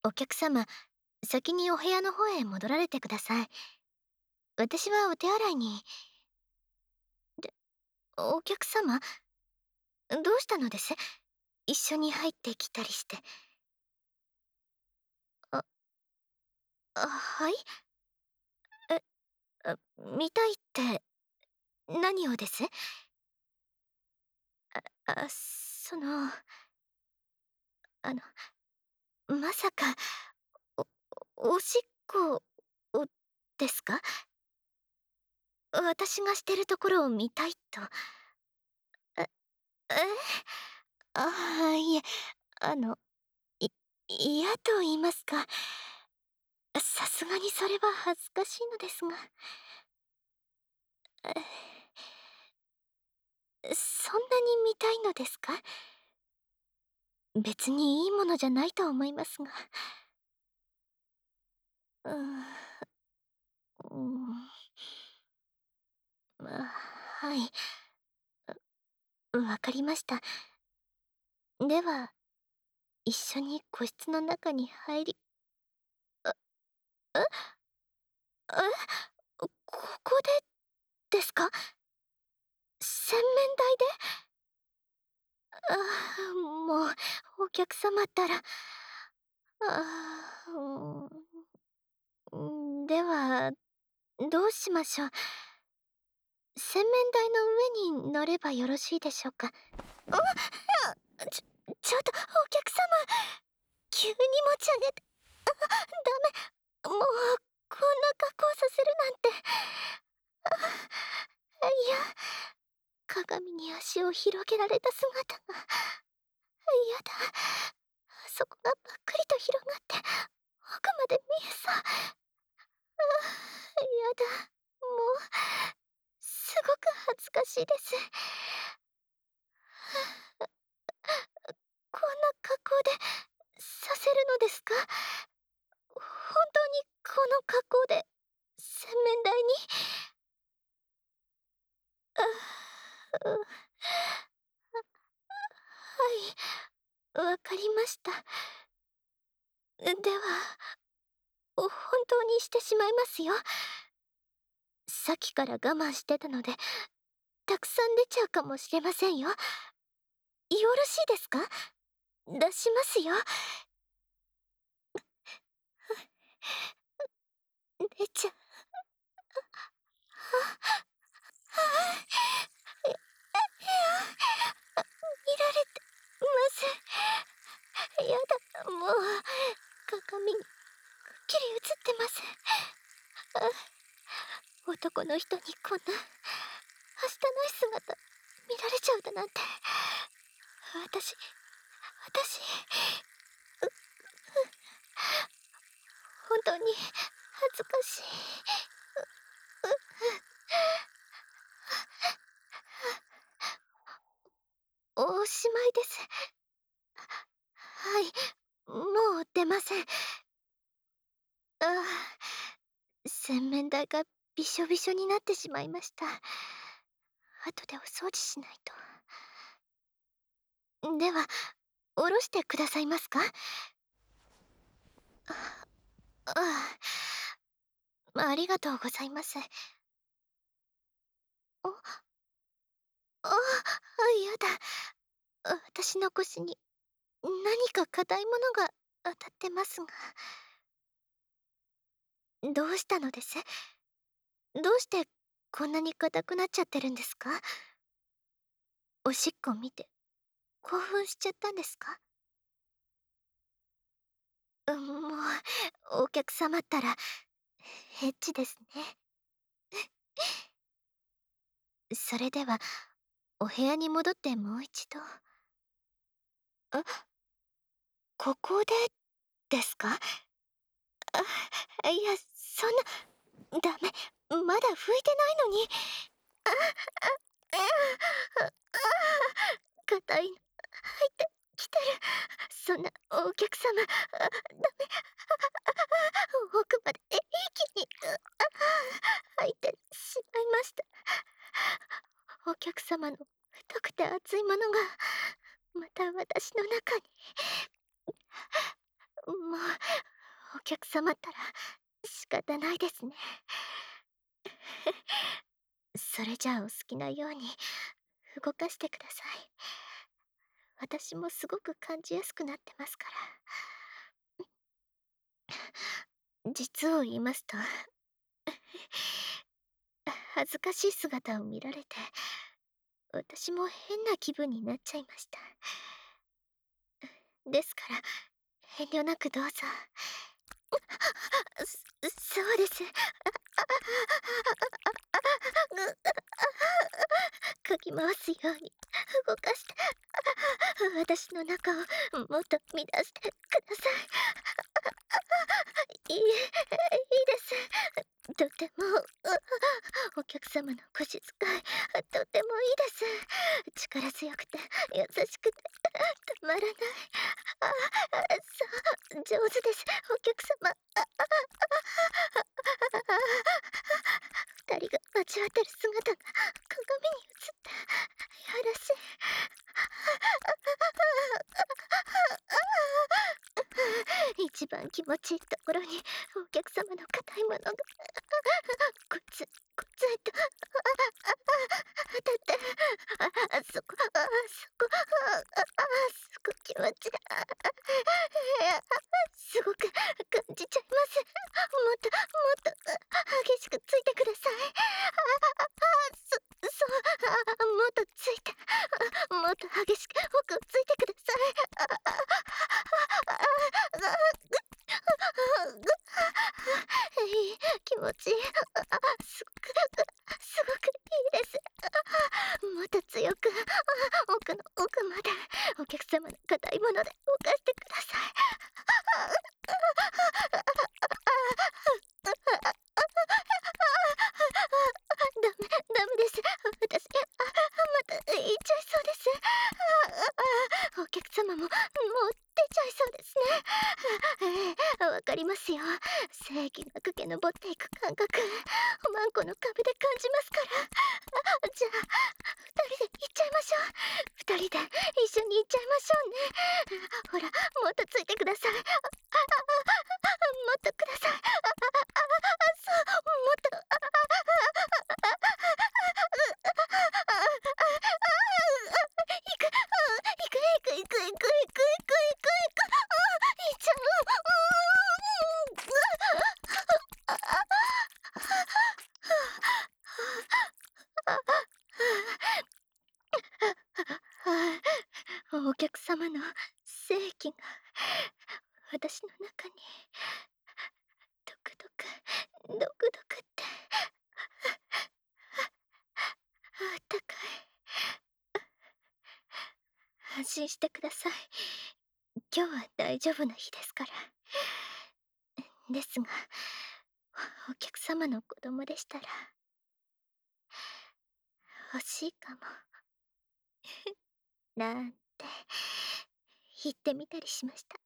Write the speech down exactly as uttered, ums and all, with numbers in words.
お客様、先にお部屋の方へ戻られてください。私はお手洗いに。で、お客様、どうしたのです？一緒に入ってきたりして。あ、あ、はい？え、あ、見たいって、何をです？あ、あ、その、あの、まさか、お、おしっこをですか？私がしてるところを見たいと。え、え？ああ、いえ、あの、い嫌と言いますか、さすがにそれは恥ずかしいのですが。え、そんなに見たいのですか？別にいいものじゃないと思いますが。うーん、うーん。まあ、はい。うわかりました。では、一緒に個室の中に入りえ？え？ここでですか？洗面台で？ああ、もう、お客様ったら。ああ、うーん、では、どうしましょう。洗面台の上に乗ればよろしいでしょうか？あ、ちょちょっとお客様、急に持ち上げて。あ、ダメ。もう、こんな格好させるなんて。あ、いや、鏡に足を広げられた姿が。やだ。そこがぱっくりと広がって奥まで見えそう。ああ、やだ。もう、すごく恥ずかしいです。こんな格好でさせるのですか？本当にこの格好で洗面台に？ああ、うはい、わかりました。では、本当にしてしまいますよ。さっきから我慢してたので、たくさん出ちゃうかもしれませんよ。よろしいですか？出しますよ。出ちゃう。あ、あ、いや、見られてます。やだ、もう、鏡にくっきり映ってます。あ、男の人にこんな、はしたない姿、見られちゃうだなんて。私、私、う、う、本当に恥ずかしい。う、う、おしまいです。はい、もう出ません。ああ、洗面台がびしょびしょになってしまいました。後でお掃除しないと。では、下ろしてくださいますか？あ、ああ、ありがとうございます。あ、ああ、やだ。私の腰に何か硬いものが当たってますが。どうしたのです？どうしてこんなに硬くなっちゃってるんですか？おしっこ見て興奮しちゃったんですか？うん、もう、お客様ったら、エッチですね。それでは、お部屋に戻ってもう一度。あ、ここでですか？あ、いや、そんな、ダメ、まだ拭いてないのに。あ、あ、あ、あ、硬いの、入ってきてる。そんな、お客様、あ、ダメ。奥まで一気に、あ、入ってしまいました。お客様の太くて熱いものが、また私の中に。もう、 客様ったら仕方ないですね。それじゃあお好きなように動かしてください。私もすごく感じやすくなってますから。実を言いますと、恥ずかしい姿を見られて、私も変な気分になっちゃいました。ですから、遠慮なくどうぞ。そそうです。かき回すように動かして、私の中をもっと乱してください。いい、いいです。とても、お客様の腰使い、とてもいいです。力強くて、優しくて、たまらない。ああ、そう、上手です、お客様。二人が交わってる姿が鏡に映ってやらしい。一番気持ちいいところにお客様の硬いものがコツコツと当たって、あそこ、あそこ、あすごく気持ちいい。すごく感じちゃいます。もっともっと激しくついてください。そそうもっとついて、もっと激しく奥ついてください。いい、気持ちいい。すごくすごくいいです。もっと強く、奥の奥までお客様の硬いもので動かしてください。ダメダメです。私、あ、また言っちゃいそうです。お客様ももう出ちゃいそうですね。ええ、わかりますよ。正義が駆け上っていく感覚、マンコの壁で感じますから。じゃあ二人で行っちゃいましょう。二人で一緒に行っちゃいましょうね。ほら、もっとついてください。もっとください。そう、もっと。行く、行く、行く、行く、行く、行く、行く、行く、行っちゃう。お客様の正気が私の中にドクドクドクドクってあったかい。安心してください。今日は大丈夫な日ですから。ですが、お客様の子供でしたら欲しいかも。なんて言ってみたりしました。